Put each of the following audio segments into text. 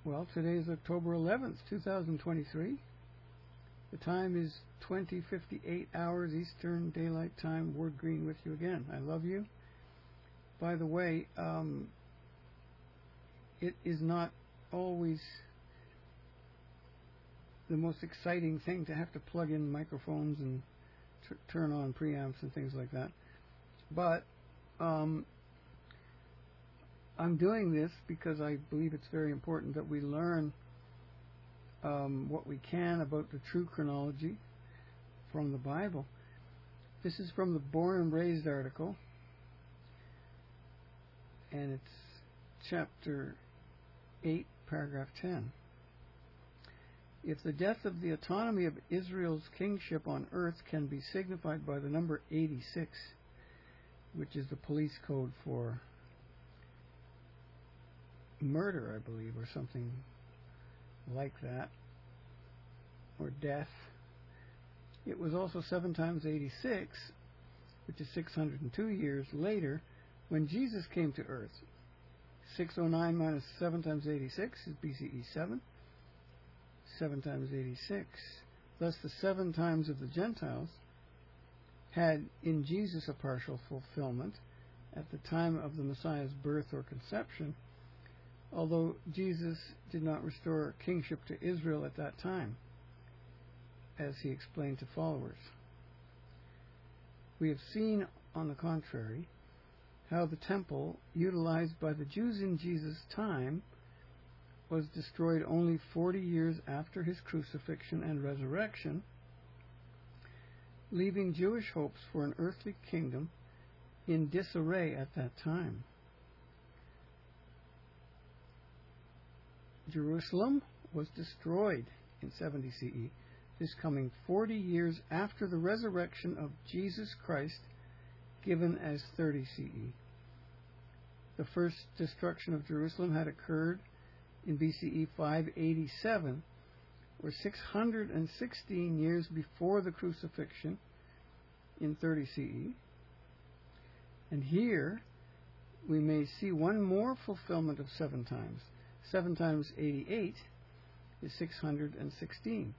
Well, today is October 11th, 2023. The time is 20:58 hours Eastern Daylight Time. Ward Green with you again. I love you. By the way, it is not always the most exciting thing to have to plug in microphones and turn on preamps and things like that. But I'm doing this because I believe it's very important that we learn what we can about the true chronology from the Bible. This is from the Born and Raised article, and it's chapter 8, paragraph 10. If the death of the autonomy of Israel's kingship on earth can be signified by the number 86, which is the police code for murder, I believe, or something like that, or death. It was also 7 times 86, which is 602 years later, when Jesus came to earth. 609 minus 7 times 86 is BCE 7. 7 times 86. Thus the 7 times of the Gentiles had in Jesus a partial fulfillment at the time of the Messiah's birth or conception, although Jesus did not restore kingship to Israel at that time, as he explained to followers. We have seen, on the contrary, how the temple utilized by the Jews in Jesus' time was destroyed only 40 years after his crucifixion and resurrection, leaving Jewish hopes for an earthly kingdom in disarray at that time. Jerusalem was destroyed in 70 CE, this coming 40 years after the resurrection of Jesus Christ, given as 30 CE. The first destruction of Jerusalem had occurred in BCE 587, or 616 years before the crucifixion in 30 CE. And here we may see one more fulfillment of 7 times. 7 times 88 is 616.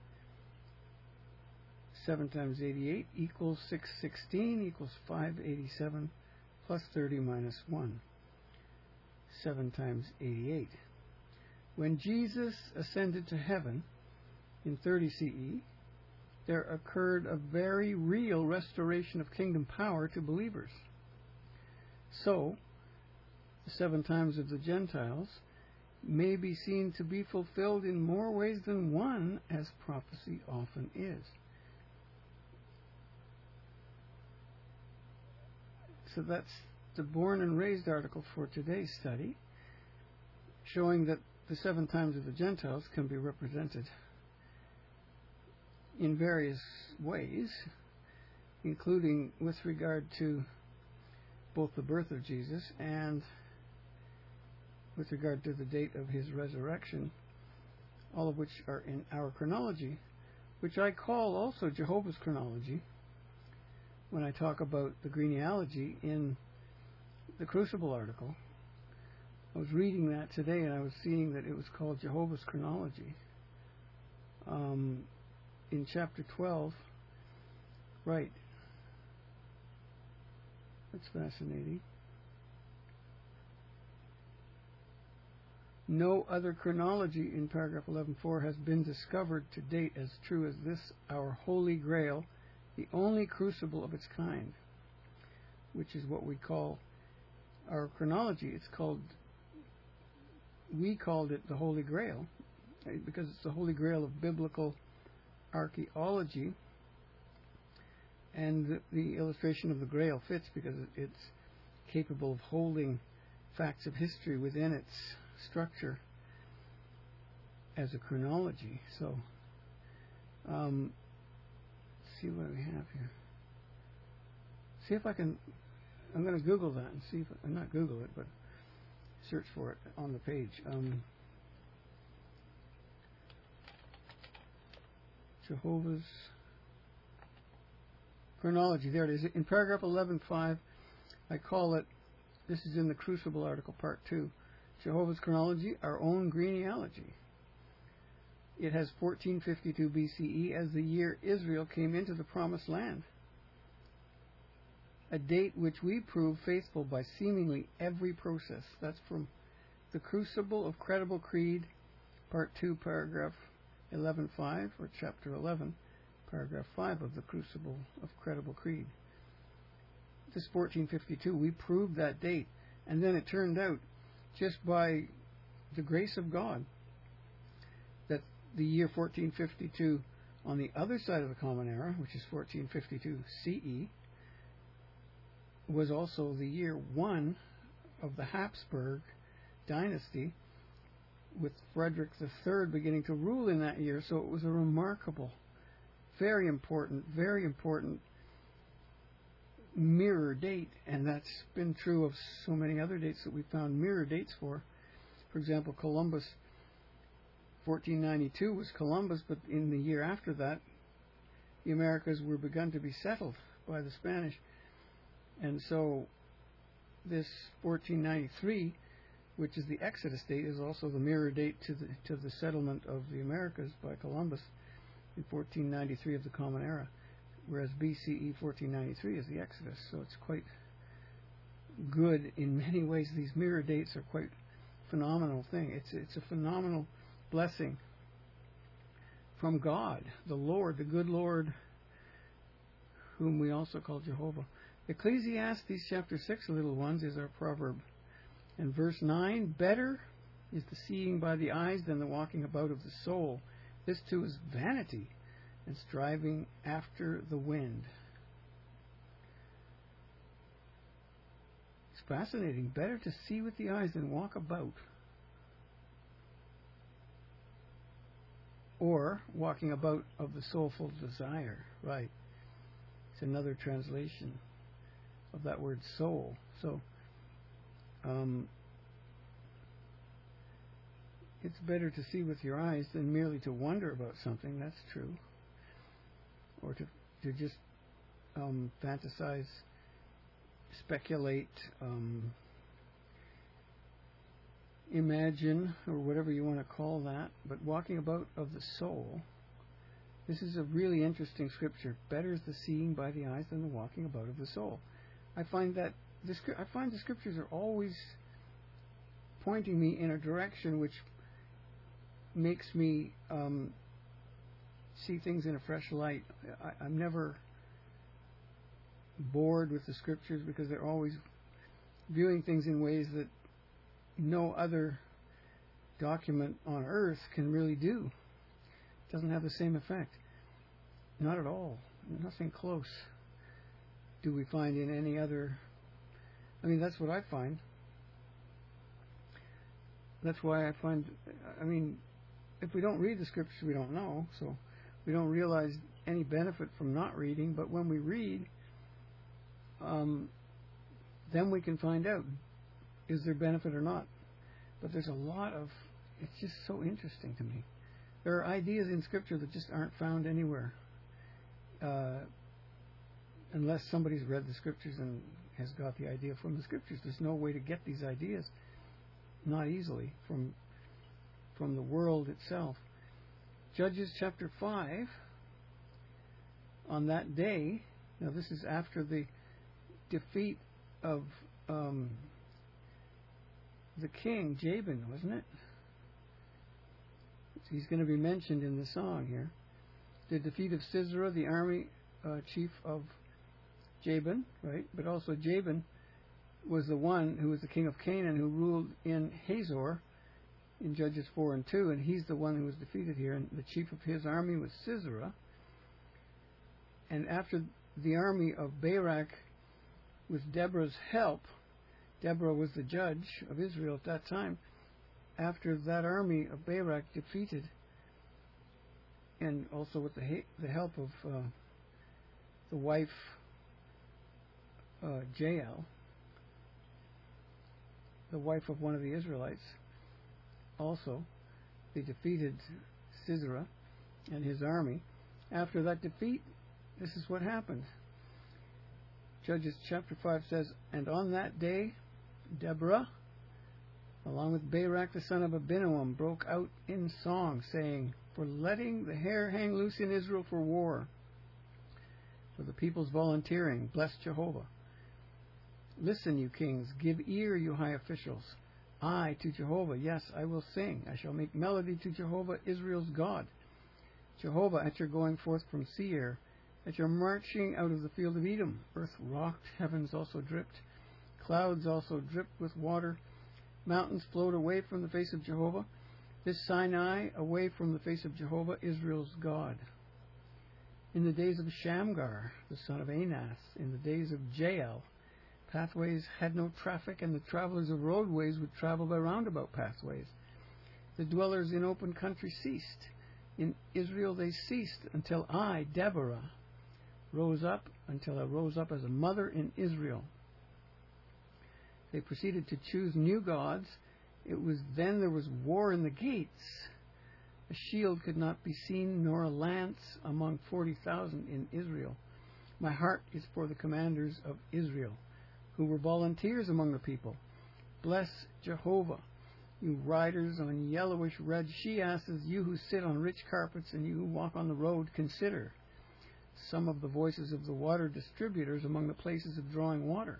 7 times 88 equals 616 equals 587 plus 30 minus 1. 7 times 88. When Jesus ascended to heaven in 30 CE, there occurred a very real restoration of kingdom power to believers. So, the 7 times of the Gentiles may be seen to be fulfilled in more ways than one, as prophecy often is. So that's the Born and Raised article for today's study, showing that the 7 times of the Gentiles can be represented in various ways, including with regard to both the birth of Jesus and with regard to the date of his resurrection, all of which are in our chronology, which I call also Jehovah's chronology when I talk about the genealogy in the Crucible article. I was reading that today and I was seeing that it was called Jehovah's chronology. In chapter 12, right. That's fascinating. No other chronology in paragraph 11.4 has been discovered to date as true as this, our Holy Grail, the only crucible of its kind, which is what we call our chronology. We called it the Holy Grail because it's the Holy Grail of biblical archaeology, and the illustration of the Grail fits because it's capable of holding facts of history within its structure as a chronology. So, let's see what we have here. See if I can. I'm going to Google that and see if not Google it, but search for it on the page. Jehovah's chronology. There it is. In paragraph 11.5, I call it. This is in the Crucible article, part 2. Jehovah's chronology, our own genealogy. it has 1452 BCE as the year Israel came into the Promised Land, a date which we prove faithful by seemingly every process. That's from The Crucible of Credible Creed, Part 2, Paragraph 11.5, or Chapter 11, Paragraph 5 of The Crucible of Credible Creed. This 1452, we proved that date, and then it turned out, just by the grace of God, that the year 1452 on the other side of the Common Era, which is 1452 CE, was also the year 1 of the Habsburg dynasty, with Frederick III beginning to rule in that year. So it was a remarkable, very important mirror date, and that's been true of so many other dates that we found mirror dates for. For example, Columbus, 1492 was Columbus, but in the year after that, the Americas were begun to be settled by the Spanish. And so this 1493, which is the Exodus date, is also the mirror date to the settlement of the Americas by Columbus in 1493 of the Common Era, whereas BCE 1493 is the Exodus. So it's quite good in many ways. These mirror dates are quite phenomenal thing. It's a phenomenal blessing from God, the Lord, the good Lord, whom we also call Jehovah. Ecclesiastes chapter 6, little ones, is our proverb. And verse 9, better is the seeing by the eyes than the walking about of the soul. This too is vanity and striving after the wind. It's fascinating. Better to see with the eyes than walk about. Or walking about of the soulful desire. Right. It's another translation of that word soul. So, it's better to see with your eyes than merely to wonder about something. That's true. Or to just fantasize, speculate, imagine, or whatever you want to call that. But walking about of the soul, this is a really interesting scripture. Better is the seeing by the eyes than the walking about of the soul. I find the scriptures are always pointing me in a direction which makes me see things in a fresh light. I'm never bored with the scriptures because they're always viewing things in ways that no other document on earth can really do. It doesn't have the same effect. Not at all. Nothing close do we find in any other. I mean, that's what I find. That's why I find, if we don't read the scriptures, we don't know. So we don't realize any benefit from not reading. But when we read, then we can find out, is there benefit or not? But there's a lot of, it's just so interesting to me. There are ideas in Scripture that just aren't found anywhere. Unless somebody's read the Scriptures and has got the idea from the Scriptures. There's no way to get these ideas, not easily, from the world itself. Judges chapter 5, on that day, now this is after the defeat of the king, Jabin, wasn't it? He's going to be mentioned in the song here. The defeat of Sisera, the army chief of Jabin, right? But also Jabin was the one who was the king of Canaan who ruled in Hazor in Judges 4 and 2, and he's the one who was defeated here. And the chief of his army was Sisera. And after the army of Barak, with Deborah's help, Deborah was the judge of Israel at that time. After that army of Barak defeated, and also with the help of the wife Jael, the wife of one of the Israelites, also, they defeated Sisera and his army. After that defeat, this is what happened. Judges chapter 5 says, and on that day, Deborah, along with Barak the son of Abinoam, broke out in song, saying, for letting the hair hang loose in Israel for war, for the people's volunteering, bless Jehovah. Listen, you kings, give ear, you high officials. I to Jehovah, yes, I will sing. I shall make melody to Jehovah, Israel's God. Jehovah, at your going forth from Seir, at your marching out of the field of Edom, earth rocked, heavens also dripped, clouds also dripped with water, mountains flowed away from the face of Jehovah. This Sinai, away from the face of Jehovah, Israel's God. In the days of Shamgar, the son of Anath, in the days of Jael, pathways had no traffic, and the travelers of roadways would travel by roundabout pathways. The dwellers in open country ceased. In Israel they ceased until I, Deborah, rose up, until I rose up as a mother in Israel. They proceeded to choose new gods. It was then there was war in the gates. A shield could not be seen, nor a lance among 40,000 in Israel. My heart is for the commanders of Israel, who were volunteers among the people. Bless Jehovah, you riders on yellowish red she-asses, you who sit on rich carpets, and you who walk on the road, consider some of the voices of the water distributors among the places of drawing water.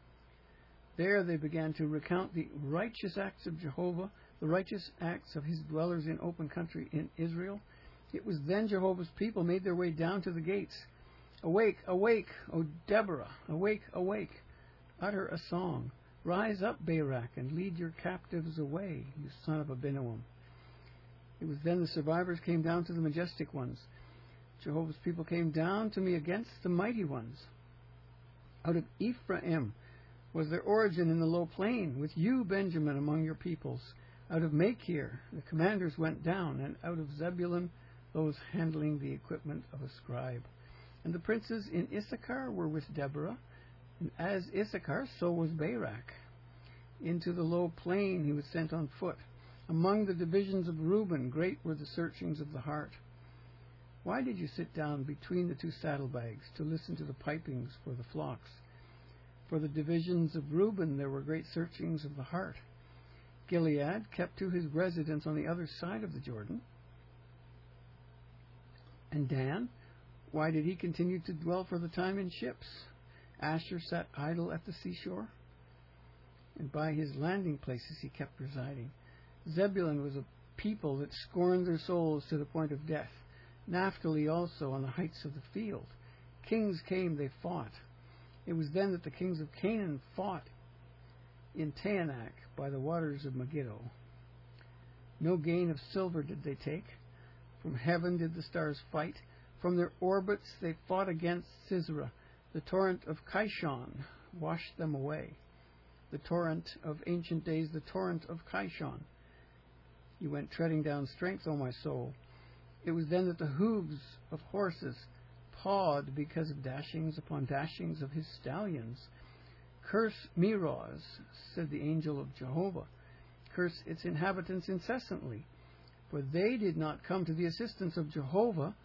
There they began to recount the righteous acts of Jehovah, the righteous acts of his dwellers in open country in Israel. It was then Jehovah's people made their way down to the gates. Awake, awake, O Deborah, awake, awake. Utter a song. Rise up, Barak, and lead your captives away, you son of Abinoam. It was then the survivors came down to the majestic ones. Jehovah's people came down to me against the mighty ones. Out of Ephraim was their origin in the low plain, with you, Benjamin, among your peoples. Out of Machir the commanders went down, and out of Zebulun those handling the equipment of a scribe. And the princes in Issachar were with Deborah, and as Issachar, so was Barak. Into the low plain he was sent on foot. Among the divisions of Reuben, great were the searchings of the heart. Why did you sit down between the two saddlebags to listen to the pipings for the flocks? For the divisions of Reuben there were great searchings of the heart. Gilead kept to his residence on the other side of the Jordan. And Dan, why did he continue to dwell for the time in ships? Asher sat idle at the seashore, and by his landing places he kept residing. Zebulun was a people that scorned their souls to the point of death. Naphtali also on the heights of the field. Kings came, they fought. It was then that the kings of Canaan fought in Taanach by the waters of Megiddo. No gain of silver did they take. From heaven did the stars fight. From their orbits they fought against Sisera. The torrent of Kishon washed them away. The torrent of ancient days, the torrent of Kishon. You went treading down strength, O my soul. It was then that the hooves of horses pawed because of dashings upon dashings of his stallions. Curse Meroz, said the angel of Jehovah. Curse its inhabitants incessantly. For they did not come to the assistance of Jehovah,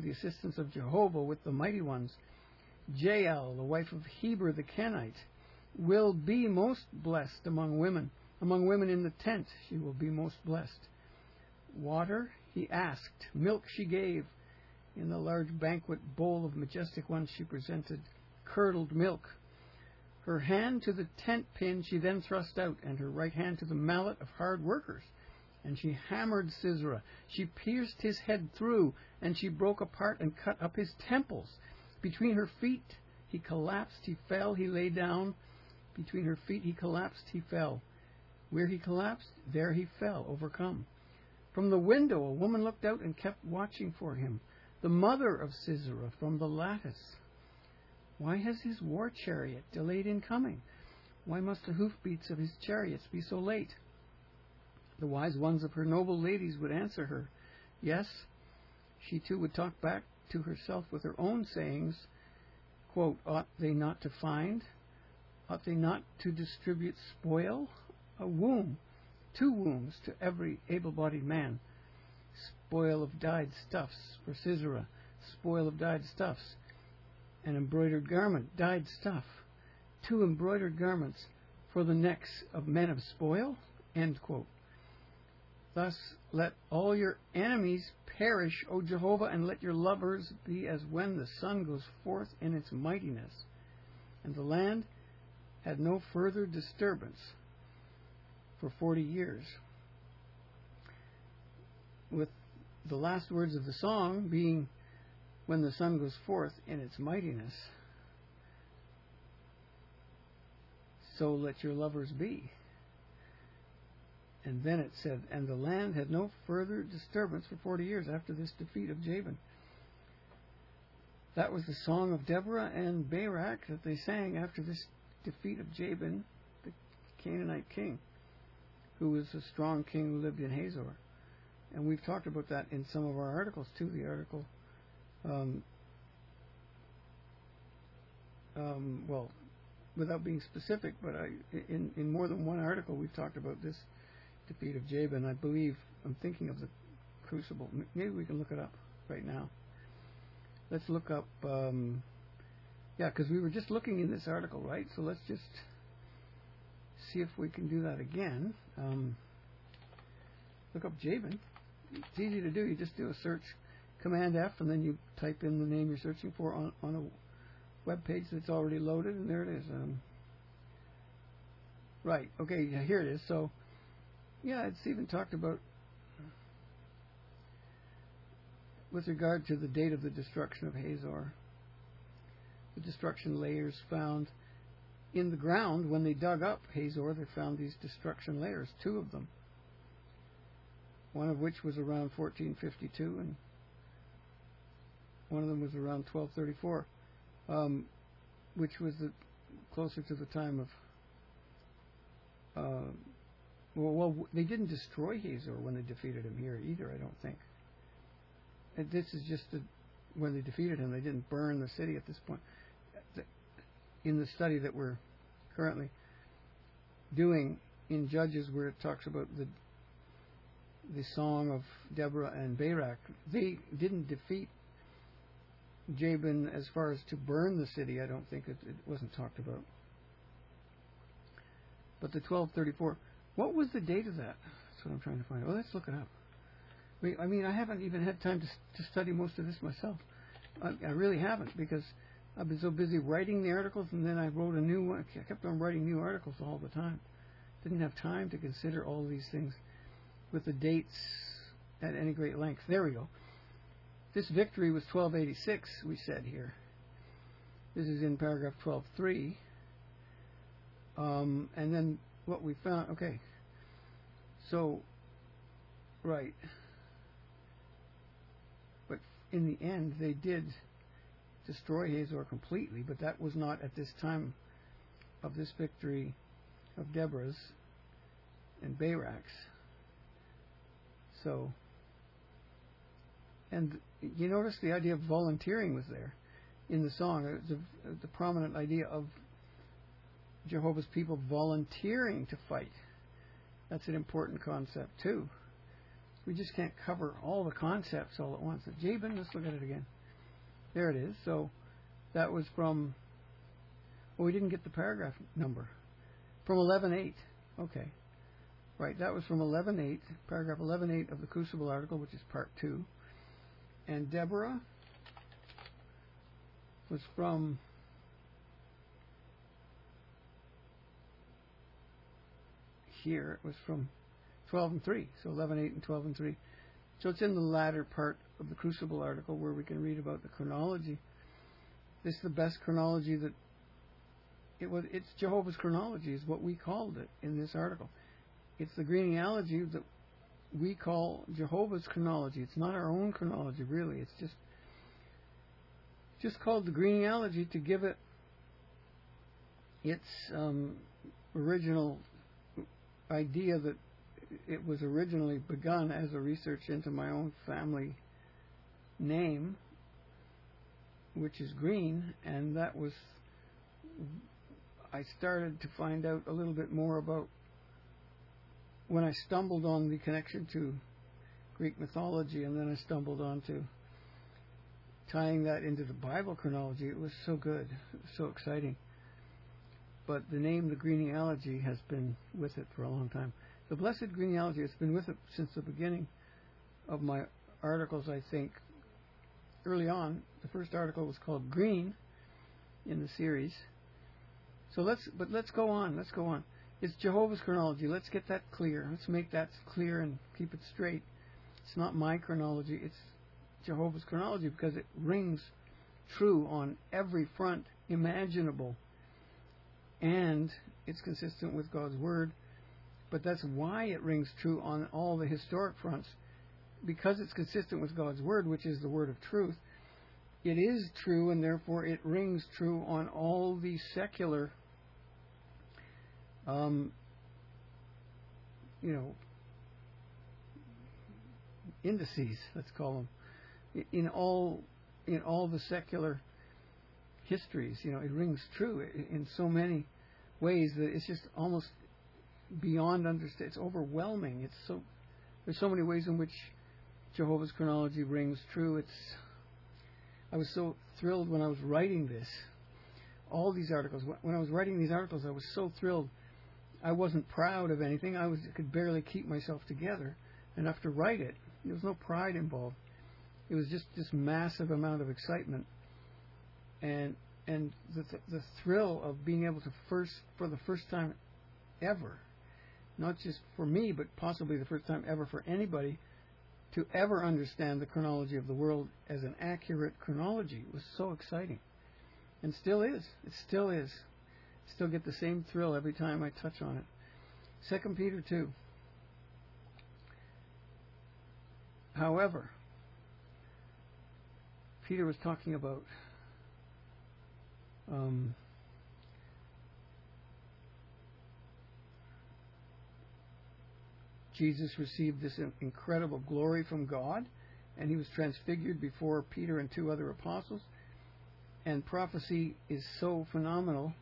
with the mighty ones. Jael, the wife of Heber the Kenite, will be most blessed among women. Among women in the tent she will be most blessed. Water he asked, milk she gave. In the large banquet bowl of majestic ones she presented curdled milk. Her hand to the tent pin she then thrust out, and her right hand to the mallet of hard workers. And she hammered Sisera. She pierced his head through, and she broke apart and cut up his temples. Between her feet he collapsed, he fell, he lay down. Between her feet he collapsed, he fell. Where he collapsed, there he fell, overcome. From the window a woman looked out and kept watching for him, the mother of Sisera from the lattice. Why has his war chariot delayed in coming? Why must the hoofbeats of his chariots be so late? The wise ones of her noble ladies would answer her. Yes, she too would talk back to herself with her own sayings. Quote, ought they not to find? Ought they not to distribute spoil? A womb, 2 wombs to every able-bodied man. Spoil of dyed stuffs for Sisera, spoil of dyed stuffs. An embroidered garment, dyed stuff. 2 embroidered garments for the necks of men of spoil? End quote. Thus let all your enemies perish, O Jehovah, and let your lovers be as when the sun goes forth in its mightiness. And the land had no further disturbance for 40 years. With the last words of the song being, when the sun goes forth in its mightiness, so let your lovers be. And then it said, and the land had no further disturbance for 40 years after this defeat of Jabin. That was the song of Deborah and Barak that they sang after this defeat of Jabin, the Canaanite king, who was a strong king who lived in Hazor. And we've talked about that in some of our articles too. The article, well, without being specific, but in more than one article we've talked about this defeat of Jabin. I believe, I'm thinking of the Crucible. Maybe we can look it up right now. Let's look up, because we were just looking in this article, right? So let's just see if we can do that again. Look up Jabin. It's easy to do. You just do a search, Command F, and then you type in the name you're searching for on a web page that's already loaded, and there it is. Right. Okay. Here it is. So, yeah, it's even talked about with regard to the date of the destruction of Hazor. The destruction layers found in the ground when they dug up Hazor. They found these destruction layers, 2 of them. One of which was around 1452, and one of them was around 1234, which was closer to the time of. Well, they didn't destroy Hazor when they defeated him here either, I don't think. And this is just when they defeated him. They didn't burn the city at this point. In the study that we're currently doing in Judges, where it talks about the song of Deborah and Barak, they didn't defeat Jabin as far as to burn the city. I don't think it wasn't talked about. But the 1234, what was the date of that? That's what I'm trying to find out. Well, let's look it up. I mean, I haven't even had time to study most of this myself. I really haven't, because I've been so busy writing the articles, and then I wrote a new one. I kept on writing new articles all the time. Didn't have time to consider all these things with the dates at any great length. There we go. This victory was 1286, we said here. This is in paragraph 12.3. And then what we found, okay. So, right. But in the end, they did destroy Hazor completely, but that was not at this time of this victory of Deborah's and Barak's. So, and you notice the idea of volunteering was there in the song. It was the prominent idea of Jehovah's people volunteering to fight. That's an important concept too. We just can't cover all the concepts all at once. Jabin, let's look at it again. There it is. So that was from, well, we didn't get the paragraph number. From 11.8. Okay. Right, that was from 11.8, paragraph 11.8 of the Crucible article, which is part 2. And Deborah was from here. It was from 12.3, so 11.8 and 12.3. So it's in the latter part of the Crucible article where we can read about the chronology. This is the best chronology that it's Jehovah's chronology is what we called it in this article. It's the genealogy that we call Jehovah's chronology. It's not our own chronology, really. It's just called the genealogy to give it its original idea that it was originally begun as a research into my own family name, which is Green, and that was, I started to find out a little bit more about when I stumbled on the connection to Greek mythology, and then I stumbled on to tying that into the Bible chronology. It was so good, so exciting. But the name, the genealogy, has been with it for a long time. The blessed genealogy has been with it since the beginning of my articles, I think. Early on, the first article was called Green in the series. So let's go on. It's Jehovah's chronology. Let's get that clear. Let's make that clear and keep it straight. It's not my chronology. It's Jehovah's chronology because it rings true on every front imaginable. And it's consistent with God's Word. But that's why it rings true on all the historic fronts. Because it's consistent with God's Word, which is the Word of truth, it is true, and therefore it rings true on all the secular, indices, let's call them, in all the secular histories. It rings true in so many ways that it's just almost beyond understanding. It's overwhelming. There's so many ways in which Jehovah's chronology rings true. I was so thrilled when I was writing this. All these articles. When I was writing these articles, I was so thrilled. I wasn't proud of anything. I could barely keep myself together enough to write it. There was no pride involved. It was just this massive amount of excitement, and the thrill of being able to for the first time ever, not just for me, but possibly the first time ever for anybody, to ever understand the chronology of the world as an accurate chronology was so exciting. And still is. It still is. Still get the same thrill every time I touch on it. 2 Peter 2. However, Peter was talking about Jesus received this incredible glory from God, and he was transfigured before Peter and two other apostles. And prophecy is so phenomenal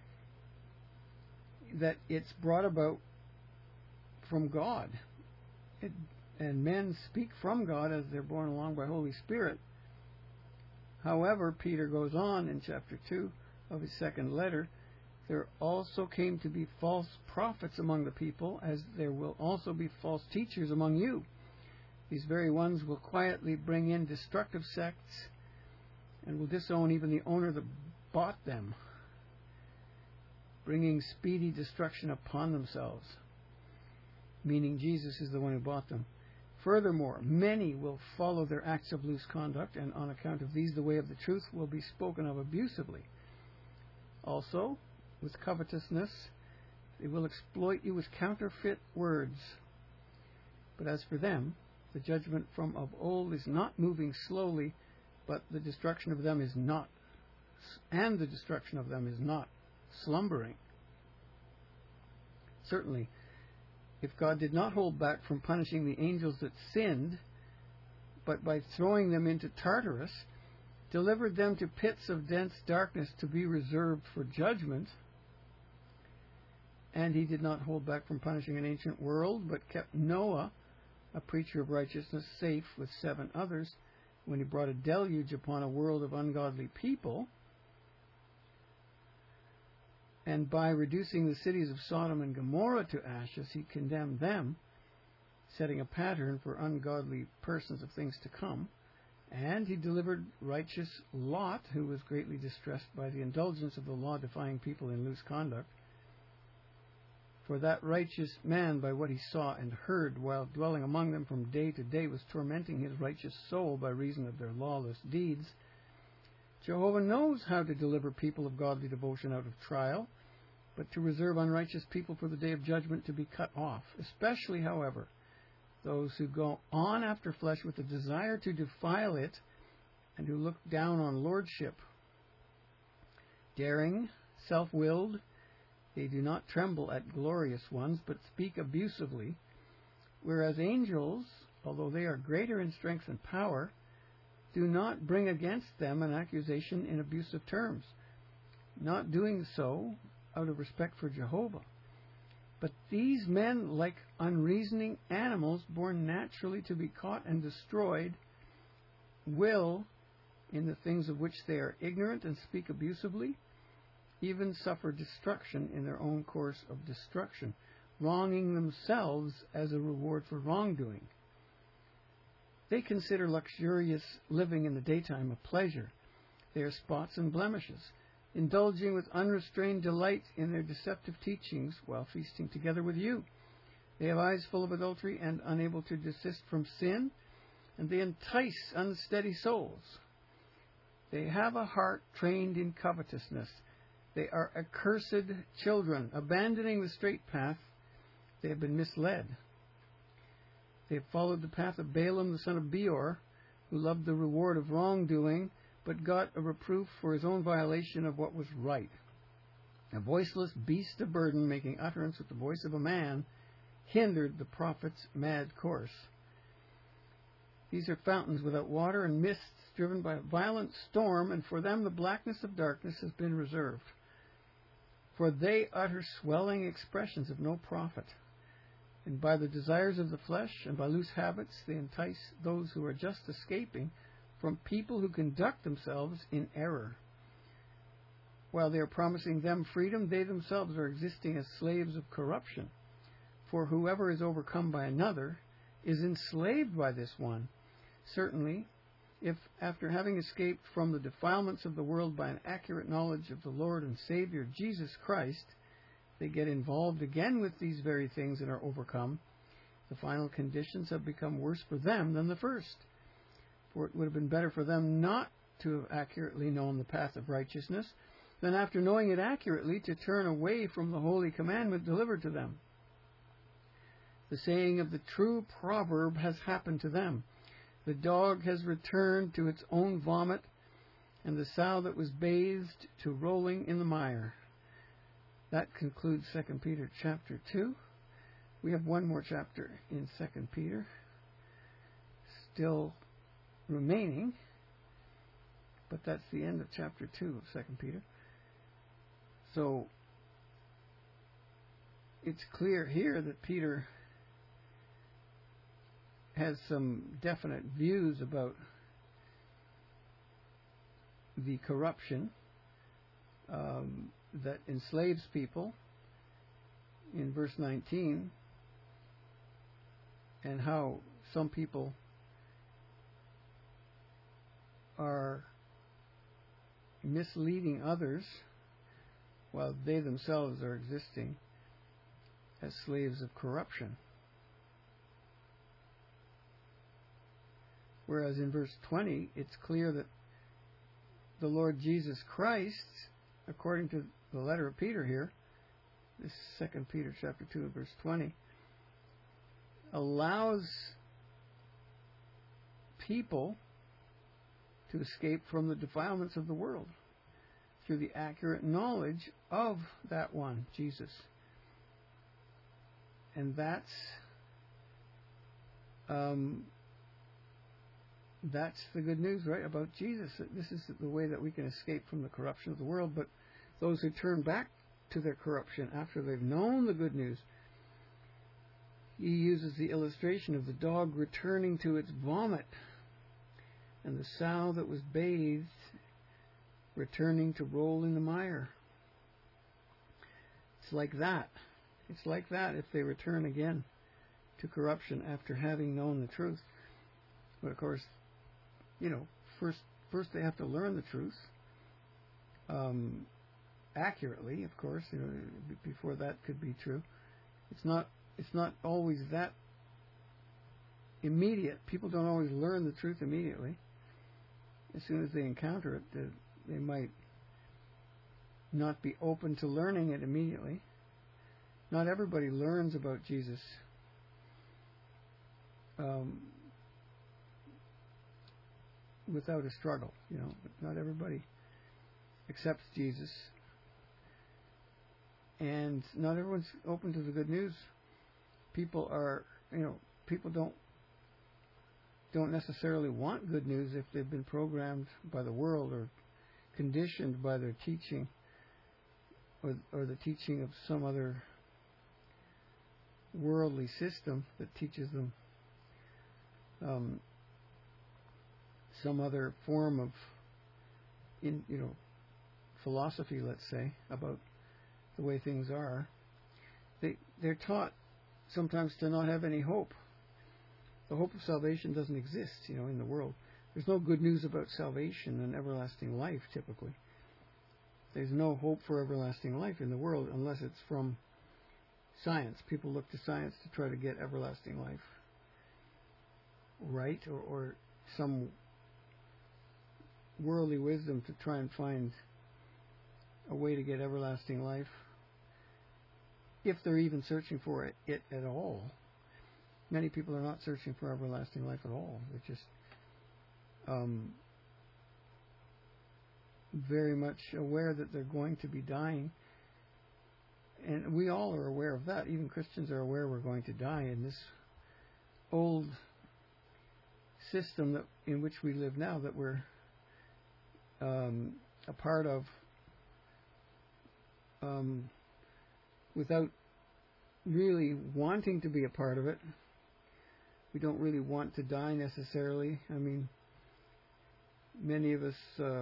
that it's brought about from God. And men speak from God as they're borne along by Holy Spirit. However, Peter goes on in chapter 2 of his second letter, there also came to be false prophets among the people, as there will also be false teachers among you. These very ones will quietly bring in destructive sects and will disown even the owner that bought them, bringing speedy destruction upon themselves, meaning Jesus is the one who bought them. Furthermore, many will follow their acts of loose conduct, and on account of these the way of the truth will be spoken of abusively. Also, with covetousness, they will exploit you with counterfeit words. But as for them, the judgment from of old is not moving slowly, but the destruction of them is not slumbering. Certainly, if God did not hold back from punishing the angels that sinned, but by throwing them into Tartarus, delivered them to pits of dense darkness to be reserved for judgment, and he did not hold back from punishing an ancient world, but kept Noah, a preacher of righteousness, safe with 7 others, when he brought a deluge upon a world of ungodly people, and by reducing the cities of Sodom and Gomorrah to ashes, he condemned them, setting a pattern for ungodly persons of things to come. And he delivered righteous Lot, who was greatly distressed by the indulgence of the law-defying people in loose conduct. For that righteous man, by what he saw and heard while dwelling among them from day to day, was tormenting his righteous soul by reason of their lawless deeds. Jehovah knows how to deliver people of godly devotion out of trial, but to reserve unrighteous people for the day of judgment to be cut off, especially, however, those who go on after flesh with a desire to defile it and who look down on lordship. Daring, self-willed, they do not tremble at glorious ones, but speak abusively, whereas angels, although they are greater in strength and power, do not bring against them an accusation in abusive terms, not doing so out of respect for Jehovah. But these men, like unreasoning animals born naturally to be caught and destroyed, will, in the things of which they are ignorant and speak abusively, even suffer destruction in their own course of destruction. wronging themselves as a reward for wrongdoing. They consider luxurious living in the daytime a pleasure. They are spots and blemishes, indulging with unrestrained delight in their deceptive teachings while feasting together with you. They have eyes full of adultery and unable to desist from sin, and they entice unsteady souls. They have a heart trained in covetousness. They are accursed children, abandoning the straight path. They have been misled. They have followed the path of Balaam the son of Beor, who loved the reward of wrongdoing, but got a reproof for his own violation of what was right. A voiceless beast of burden, making utterance with the voice of a man, hindered the prophet's mad course. These are fountains without water and mists driven by a violent storm, and for them the blackness of darkness has been reserved. For they utter swelling expressions of no profit, and by the desires of the flesh and by loose habits they entice those who are just escaping from people who conduct themselves in error. While they are promising them freedom, they themselves are existing as slaves of corruption. For whoever is overcome by another is enslaved by this one. Certainly, if after having escaped from the defilements of the world by an accurate knowledge of the Lord and Savior Jesus Christ, they get involved again with these very things and are overcome, the final conditions have become worse for them than the first. For it would have been better for them not to have accurately known the path of righteousness than after knowing it accurately to turn away from the holy commandment delivered to them. The saying of the true proverb has happened to them. The dog has returned to its own vomit, and the sow that was bathed to rolling in the mire. That concludes 2 Peter chapter 2. We have one more chapter in 2 Peter still remaining, but that's the end of chapter 2 of 2 Peter. So it's clear here that Peter has some definite views about the corruption that enslaves people in verse 19, and how some people are misleading others while they themselves are existing as slaves of corruption. Whereas in verse 20, it's clear that the Lord Jesus Christ, according to the letter of Peter here, this is 2 Peter chapter 2 verse 20, allows people to escape from the defilements of the world through the accurate knowledge of that one, Jesus. And that's the good news, right, about Jesus. That this is the way that we can escape from the corruption of the world. But those who turn back to their corruption after they've known the good news, he uses the illustration of the dog returning to its vomit and the sow that was bathed returning to roll in the mire. It's like that. It's like that if they return again to corruption after having known the truth. But of course, first they have to learn the truth accurately. Of course, before that could be true. It's not always that immediate. People don't always learn the truth immediately. As soon as they encounter it, they might not be open to learning it immediately. Not everybody learns about Jesus without a struggle. Not everybody accepts Jesus, and not everyone's open to the good news. People don't necessarily want good news if they've been programmed by the world or conditioned by their teaching or the teaching of some other worldly system that teaches them some other form of philosophy, let's say, about the way things are. They they're taught sometimes to not have any hope. The hope of salvation doesn't exist, in the world. There's no good news about salvation and everlasting life, typically. There's no hope for everlasting life in the world unless it's from science. People look to science to try to get everlasting life, right? Or some worldly wisdom to try and find a way to get everlasting life, if they're even searching for it at all. Many people are not searching for everlasting life at all. They're just very much aware that they're going to be dying. And we all are aware of that. Even Christians are aware we're going to die in this old system in which we live now, that we're a part of, without really wanting to be a part of it. We don't really want to die necessarily. I mean, many of us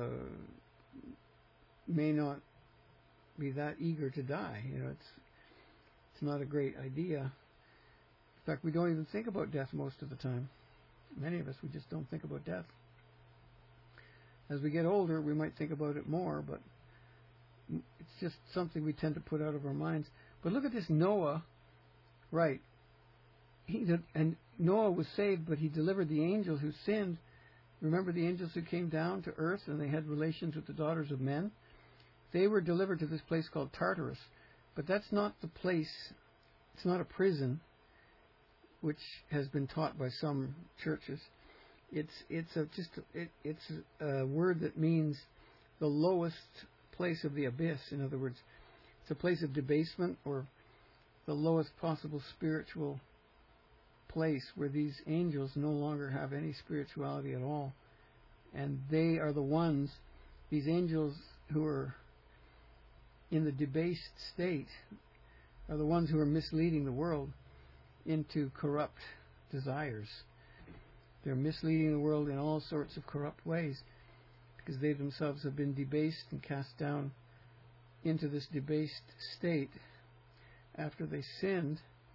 may not be that eager to die. It's not a great idea. In fact, we don't even think about death most of the time. Many of us, we just don't think about death. As we get older, we might think about it more, but it's just something we tend to put out of our minds. But look at this Noah, right? And Noah was saved, but he delivered the angels who sinned. Remember the angels who came down to earth and they had relations with the daughters of men? They were delivered to this place called Tartarus. But that's not the place, it's not a prison, which has been taught by some churches. It's a word that means the lowest place of the abyss. In other words, it's a place of debasement, or the lowest possible spiritual place where these angels no longer have any spirituality at all. And they are the ones, these angels who are in the debased state, are the ones who are misleading the world into corrupt desires. They're misleading the world in all sorts of corrupt ways, because they themselves have been debased and cast down into this debased state after they sinned,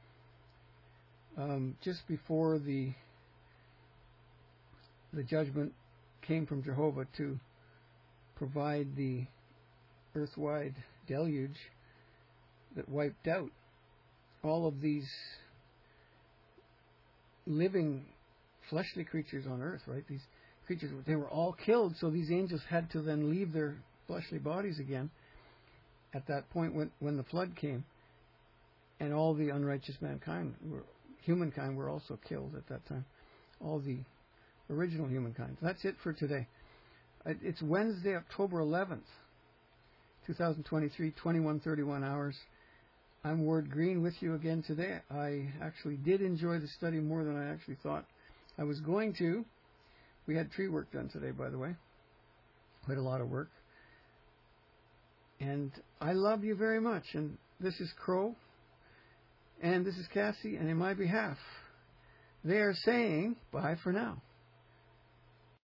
just before the judgment came from Jehovah to provide the earth-wide deluge that wiped out all of these living fleshly creatures on earth, right? These creatures, they were all killed, so these angels had to then leave their fleshly bodies again at that point when the flood came. And all the unrighteous humankind were also killed at that time. All the original humankind. That's it for today. It's Wednesday, October 11th, 2023, 21:31 hours. I'm Ward Green with you again today. I actually did enjoy the study more than I actually thought I was going to. We had tree work done today, by the way. Quite a lot of work. And I love you very much. And this is Crow. And this is Cassie. And in my behalf, they are saying bye for now.